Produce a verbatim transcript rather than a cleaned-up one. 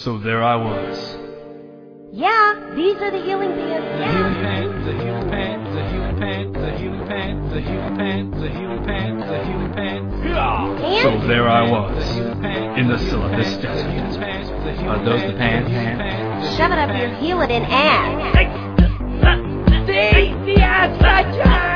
So there I was. Yeah, these are the healing pants. The healing pants, the healing pants, the healing pants, the healing pants, the healing pants, the healing pants, the healing pants. Pants? So there I was, in the Syllabus Desert. Are those the pants? Shove it up your heel it in ass. The, the ass